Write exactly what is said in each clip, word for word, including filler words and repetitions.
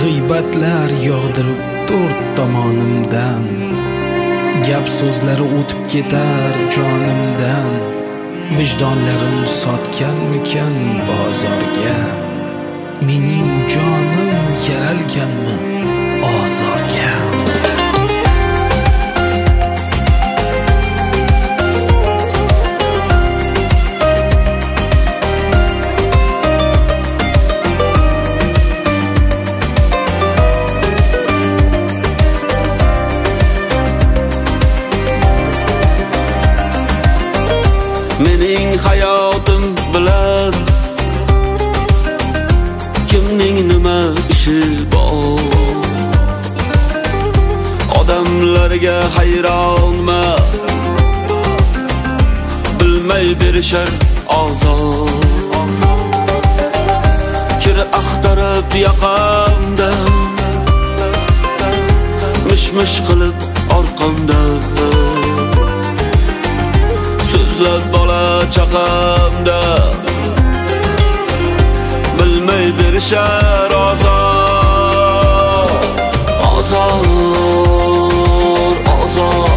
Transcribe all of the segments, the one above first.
g'iybatlar yog'dirib to'rt tomonimdan, gap so'zlari o'tib ketar jonimdan. Vijdonlarim sotganmikan bozorga, mening jonim yaralganmi ozorga. Mening hayotim bilan kimning nima ishi bor? Odamlarga hayronman, bilmay berishar ozor. Kir axtarib yoqamda, mish-mish qilib orqamda, so'zlab bola chaqamda, bilmay berishar ozor. Ozor, ozor,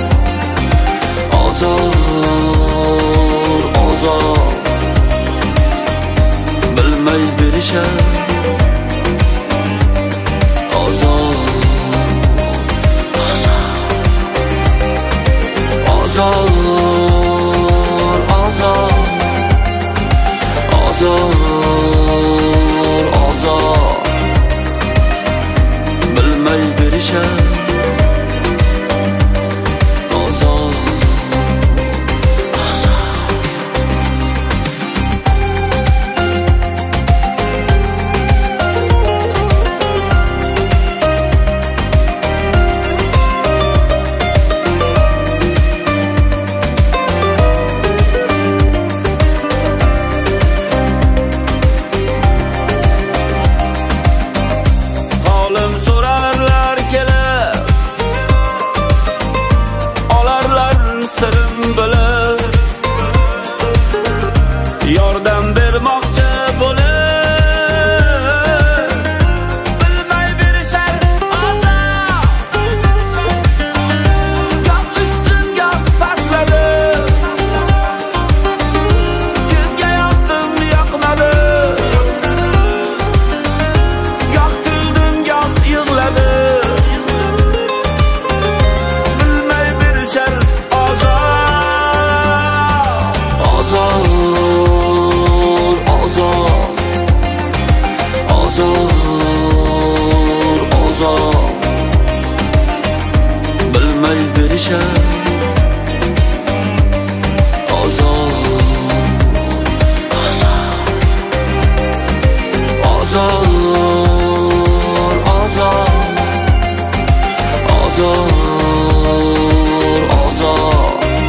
ozor, ozor, bilmay berishar ozor. Ozor, ozor, ozor, ozor, bilmay berishar ozor. Yordam bermoqchi bo'lib, bilmay berishar ozor. Goh ustin goh pastladi, kimga yoqdim yoqmadi, goh kuldim goh yig'ladim, bilmay berishar ozor. Ozor, ozor, ozor, bilmay berishar ozor. Ozor, ozor, ozor, ozor,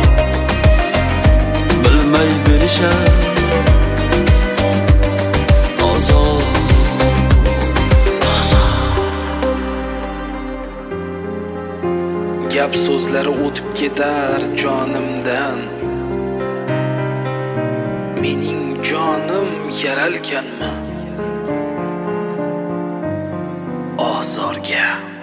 bilmay berishar ozor. Gap so'zlari o'tib ketar jonimdan, mening jonim yaralganmi ozorga.